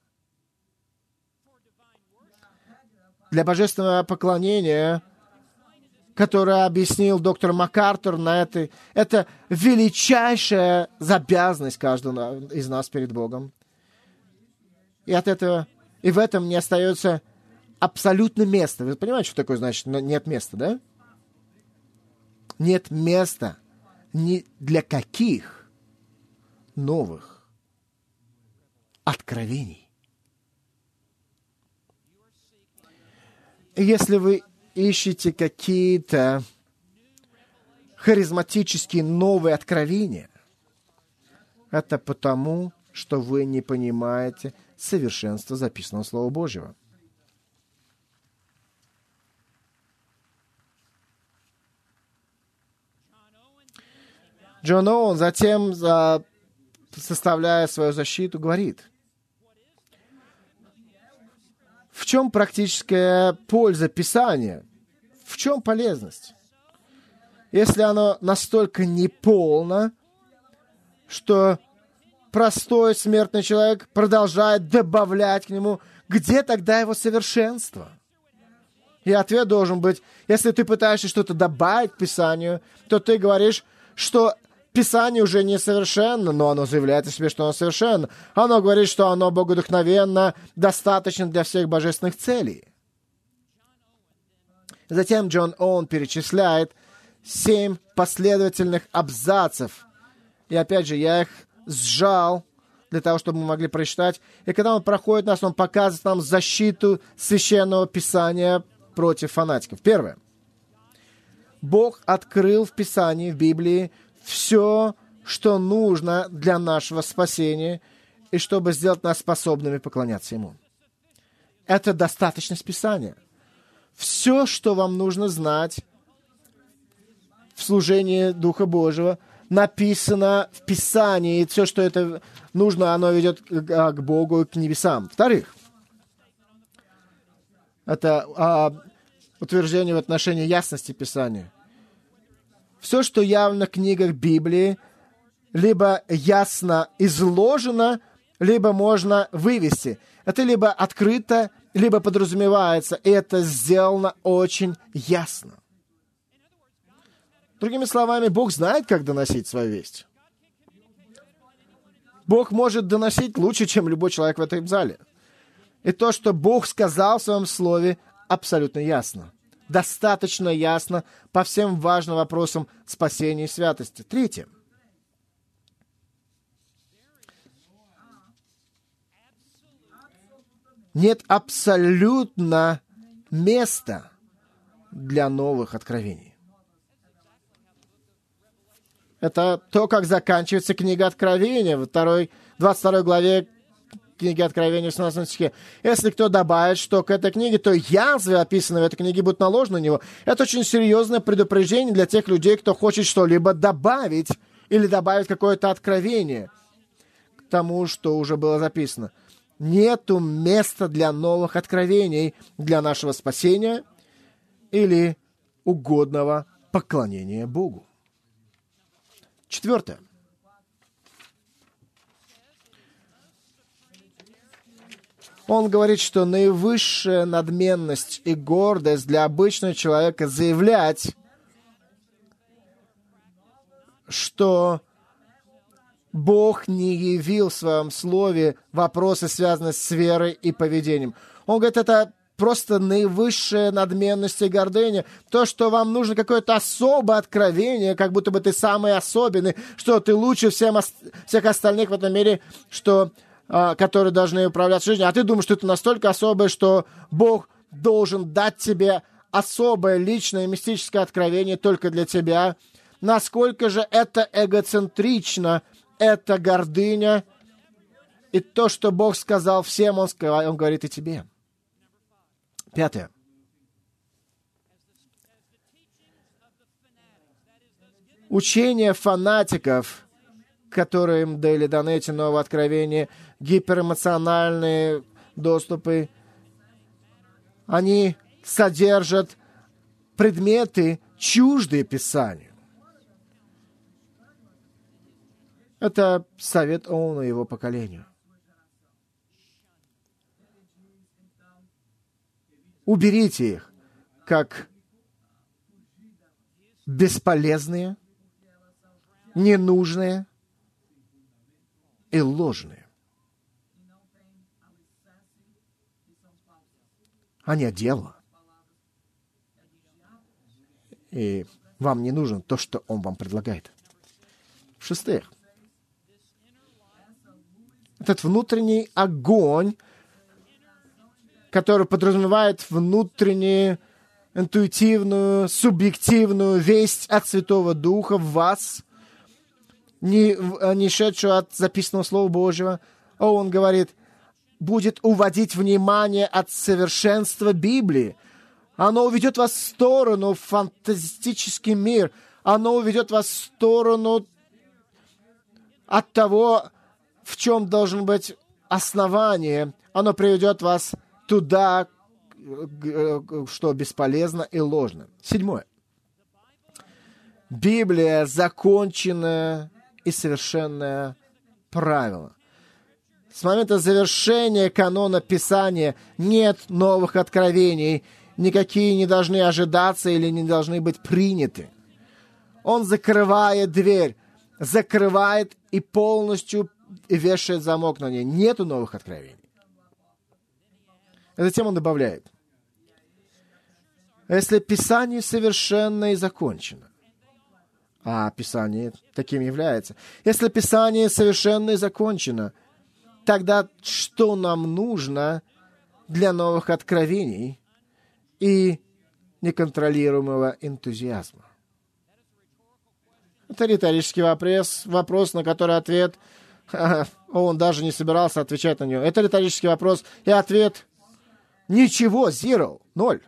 Для божественного поклонения, которое объяснил доктор МакАртур это величайшая обязанность каждого из нас перед Богом. И от этого, и в этом не остается абсолютно места. Вы понимаете, что такое значит нет места, да? Нет места ни для каких новых откровений. Если вы ищете какие-то харизматические новые откровения, это потому, что вы не понимаете совершенства записанного Слова Божьего. Джон Оуэн затем составляя свою защиту, говорит, в чем практическая польза Писания? В чем полезность? Если оно настолько неполно, что простой смертный человек продолжает добавлять к нему, где тогда его совершенство? И ответ должен быть, если ты пытаешься что-то добавить к Писанию, то ты говоришь, что Писание уже несовершенно, но оно заявляет о себе, что оно совершенно. Оно говорит, что оно богодухновенно, достаточно для всех божественных целей. Затем Джон Оуэн перечисляет 7 последовательных абзацев. И опять же, я их сжал для того, чтобы мы могли прочитать. И когда он проходит нас, он показывает нам защиту Священного Писания против фанатиков. Первое. Бог открыл в Писании, в Библии, все, что нужно для нашего спасения, и чтобы сделать нас способными поклоняться Ему. Это достаточность Писания. Все, что вам нужно знать в служении Духа Божьего, написано в Писании, и все, что это нужно, оно ведет к Богу и к небесам. Во-вторых, это утверждение в отношении ясности Писания. Все, что явно в книгах Библии, либо ясно изложено, либо можно вывести. Это либо открыто, либо подразумевается, и это сделано очень ясно. Другими словами, Бог знает, как доносить свою весть. Бог может доносить лучше, чем любой человек в этом зале. И то, что Бог сказал в своем слове, абсолютно ясно. Достаточно ясно по всем важным вопросам спасения и святости. Третье. Нет абсолютно места для новых откровений. Это то, как заканчивается книга Откровения в 22 главе книги Откровения в 18 стихе. Если кто добавит, что к этой книге, то язвы, описанные в этой книге, будут наложены на него. Это очень серьезное предупреждение для тех людей, кто хочет что-либо добавить или добавить какое-то откровение к тому, что уже было записано. Нету места для новых откровений для нашего спасения или угодного поклонения Богу. Четвертое. Он говорит, что наивысшая надменность и гордость для обычного человека заявлять, что Бог не явил в своем слове вопросы, связанные с верой и поведением. Он говорит, это просто наивысшая надменность и гордыня. То, что вам нужно какое-то особое откровение, как будто бы ты самый особенный, что ты лучше всех остальных в этом мире, которые должны управлять жизнью. А ты думаешь, что это настолько особое, что Бог должен дать тебе особое личное мистическое откровение только для тебя. Насколько же это эгоцентрично, это гордыня. И то, что Бог сказал всем, Он говорит и тебе. Пятое. Учение фанатиков, которые им дали даны эти новые откровения, гиперэмоциональные доступы, они содержат предметы, чуждые Писанию. Это совет Оуэна и его поколению. Уберите их, как бесполезные, ненужные и ложные. Они от дьявола. И вам не нужно то, что он вам предлагает. В-шестых, этот внутренний огонь, который подразумевает внутреннюю, интуитивную, субъективную весть от Святого Духа в вас, не шедшую от записанного Слова Божьего. Он говорит, будет уводить внимание от совершенства Библии. Оно уведет вас в сторону, в фантастический мир. Оно уведет вас в сторону от того, в чем должно быть основание, оно приведет вас туда, что бесполезно и ложно. 7. Библия — законченное и совершенное правило. С момента завершения канона Писания нет новых откровений, никакие не должны ожидаться или не должны быть приняты. Он закрывает дверь, закрывает и полностью вешает замок на ней. Нету новых откровений. И затем он добавляет: если Писание совершенно и закончено, а Писание таким является, если Писание совершенно и закончено, тогда что нам нужно для новых откровений и неконтролируемого энтузиазма? Это риторический вопрос, на который ответ... Он даже не собирался отвечать на него. Это риторический вопрос, и ответ — ничего, zero, 0.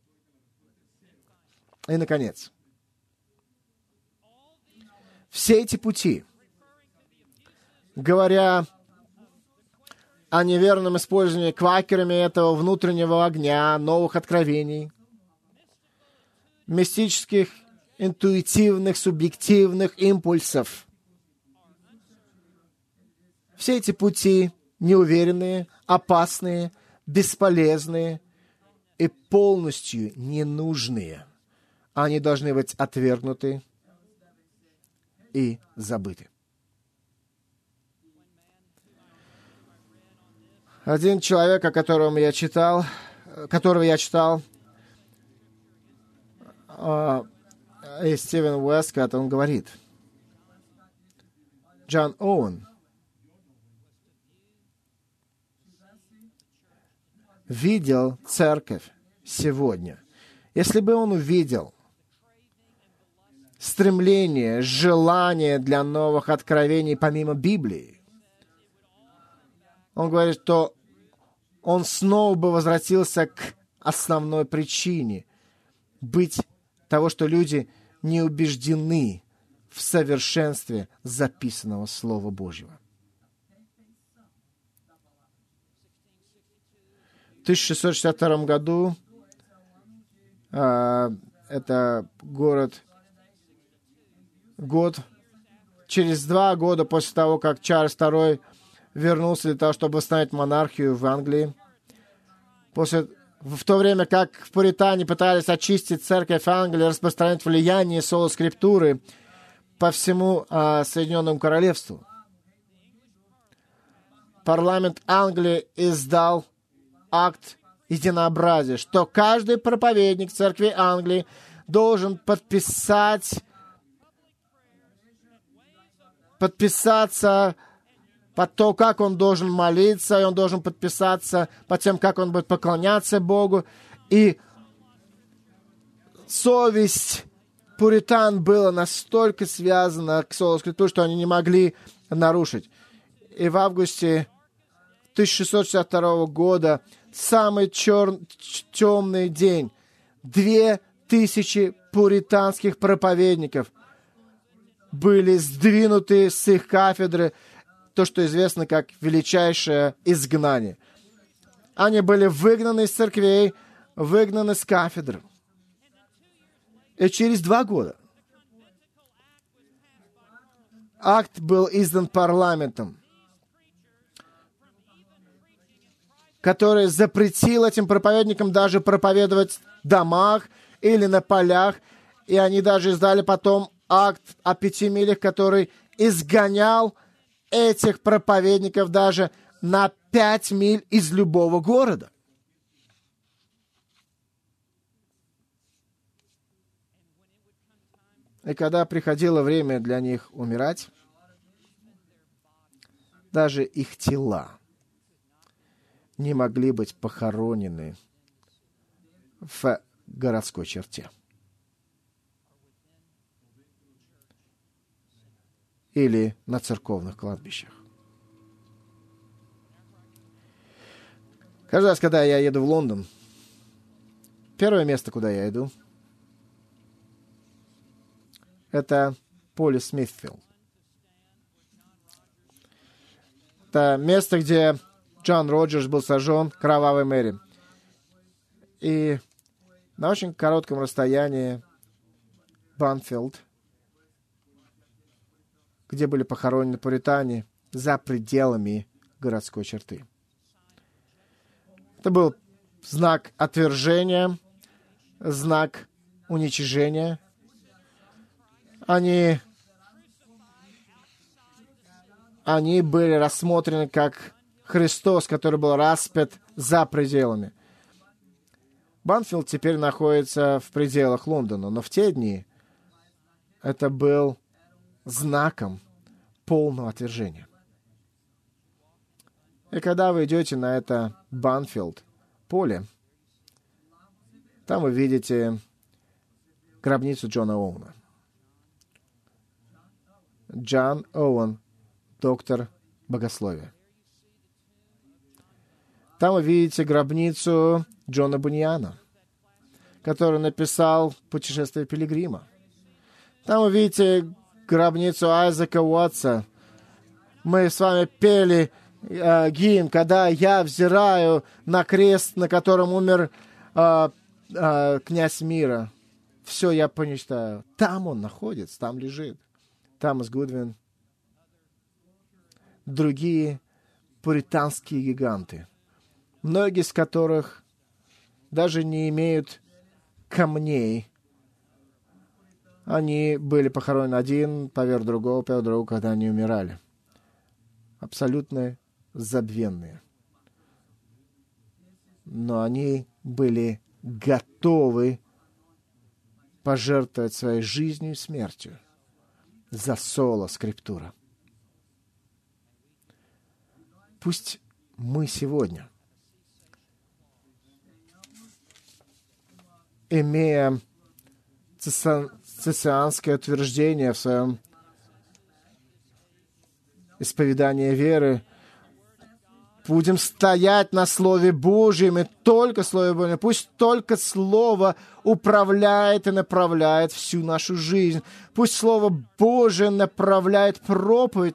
И, наконец, все эти пути, говоря о неверном использовании квакерами этого внутреннего огня, новых откровений, мистических, интуитивных, субъективных импульсов, все эти пути неуверенные, опасные, бесполезные и полностью ненужные. Они должны быть отвергнуты и забыты. Один человек, которого я читал, и Стивен Уэскотт, он говорит: Джон Оуэн видел церковь сегодня. Если бы он увидел стремление, желание для новых откровений помимо Библии, он говорит, что он снова бы возвратился к основной причине быть того, что люди не убеждены в совершенстве записанного Слова Божьего. В 1662 году это год, через 2 года после того, как Чарльз II вернулся для того, чтобы восстановить монархию в Англии, в то время как в Пуритане пытались очистить церковь Англии, распространять влияние соло-скриптуры по всему Соединенному Королевству, парламент Англии издал акт единообразия, что каждый проповедник церкви Англии должен подписаться под то, как он должен молиться, и он должен подписаться под тем, как он будет поклоняться Богу. И совесть пуритан была настолько связана к соло-скриптуре, что они не могли нарушить. И в августе 1662 года, самый темный день, 2000 пуританских проповедников были сдвинуты с их кафедры, то, что известно как величайшее изгнание. Они были выгнаны из церквей, выгнаны с кафедр. И через 2 года акт был издан парламентом, который запретил этим проповедникам даже проповедовать в домах или на полях. И они даже издали потом акт о 5 милях, который изгонял этих проповедников даже на 5 миль из любого города. И когда приходило время для них умирать, даже их тела не могли быть похоронены в городской черте. Или на церковных кладбищах. Каждый раз, когда я еду в Лондон, первое место, куда я иду, это поле Смитфилд. Это место, где Джон Роджерс был сожжен, Кровавой Мэри. И на очень коротком расстоянии Банфилд, где были похоронены пуритане, за пределами городской черты. Это был знак отвержения, знак уничижения. Они были рассмотрены как Христос, который был распят за пределами. Банфилд теперь находится в пределах Лондона, но в те дни это был знаком полного отвержения. И когда вы идете на это Банфилд поле, там вы видите гробницу Джона Оуэна. Джон Оуэн, доктор богословия. Там вы видите гробницу Джона Буньяна, который написал «Путешествие пилигрима». Там вы видите гробницу Айзека Уотса. Мы с вами пели гимн, когда я взираю на крест, на котором умер князь мира. Все я помечтаю. Там он находится, там лежит. Томас Гудвин. Другие пуританские гиганты, многие из которых даже не имеют камней. Они были похоронены один поверх другого, когда они умирали. Абсолютно забвенные. Но они были готовы пожертвовать своей жизнью и смертью за соло скриптура. Пусть мы сегодня, имея цессианское утверждение в своем исповедании веры, будем стоять на Слове Божьем и только Слове Божьем. Пусть только Слово управляет и направляет всю нашу жизнь. Пусть Слово Божие направляет проповедь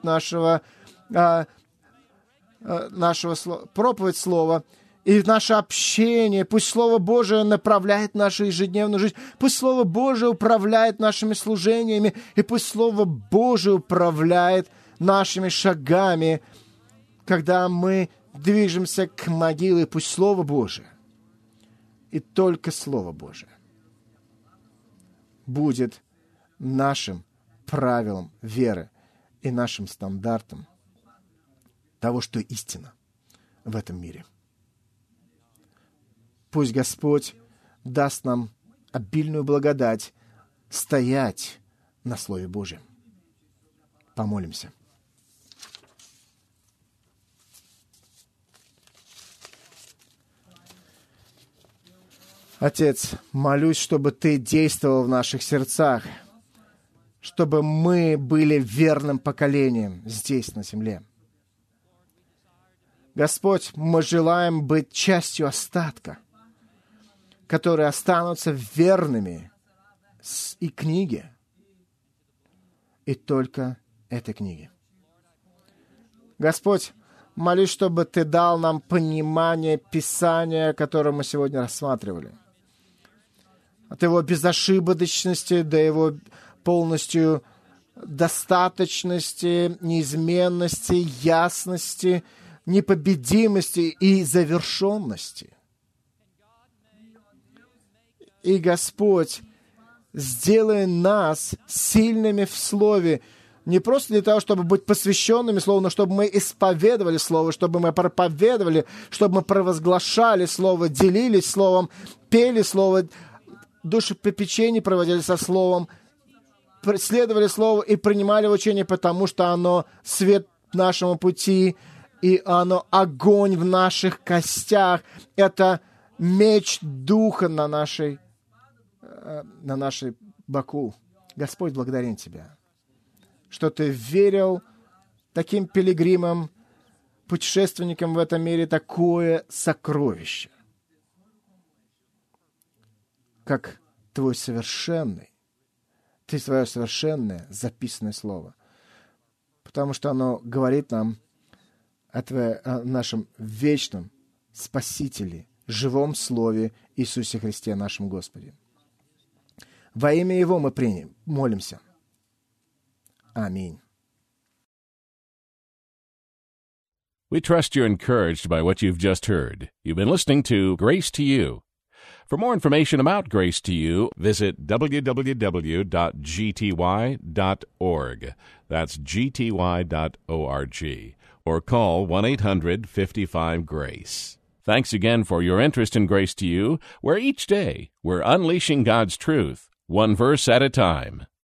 проповедь Слова и наше общение. Пусть Слово Божие направляет нашу ежедневную жизнь. Пусть Слово Божие управляет нашими служениями. И пусть Слово Божие управляет нашими шагами, когда мы движемся к могиле. Пусть Слово Божие и только Слово Божие будет нашим правилом веры и нашим стандартом того, что истина в этом мире. Пусть Господь даст нам обильную благодать стоять на Слове Божьем. Помолимся. Отец, молюсь, чтобы Ты действовал в наших сердцах, чтобы мы были верным поколением здесь, на земле. Господь, мы желаем быть частью остатка, которые останутся верными и книге, и только этой книге. Господь, молюсь, чтобы Ты дал нам понимание Писания, которое мы сегодня рассматривали. От Его безошибочности до Его полностью достаточности, неизменности, ясности, непобедимости и завершенности. И, Господь, сделай нас сильными в Слове, не просто для того, чтобы быть посвященными Слову, но чтобы мы исповедовали Слово, чтобы мы проповедовали, чтобы мы провозглашали Слово, делились Словом, пели Слово, душепопечение проводили со Словом, следовали Слову и принимали учение, потому что оно свет нашему пути, и оно огонь в наших костях. Это меч Духа на нашей боку. Господь, благодарим Тебя, что Ты верил таким пилигримам, путешественникам в этом мире такое сокровище, как Твой совершенный, Ты Твое совершенное записанное Слово. Потому что оно говорит нам о нашем вечном Спасителе, живом Слове Иисусе Христе, нашем Господе. Во имя Его мы молимся. Аминь. We trust you're encouraged by what you've just heard. You've been listening to Grace to You. For more information about Grace to You, visit www.gty.org. That's gty.org. Or call 1-800-55-GRACE. Thanks again for your interest in Grace to You, where each day we're unleashing God's truth, one verse at a time.